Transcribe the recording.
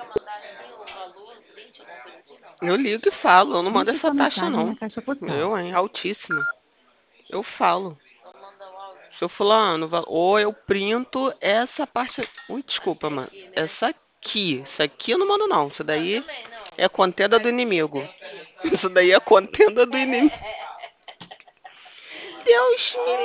mandar assim o valor, o print, alguma coisa assim, não? Eu ligo e falo, eu não mando Deixe essa sua taxa mensagem não. na caixa postal. Eu, hein, altíssima. Eu falo. Então manda o áudio. Seu fulano, ou eu printo essa parte. Ui, desculpa, Esse mano. aqui, né? Essa aqui. Isso aqui eu não mando, não. Isso Não, daí também não. é contenda do Aqui, inimigo. aqui. Isso daí é contenda do inimigo. Deus me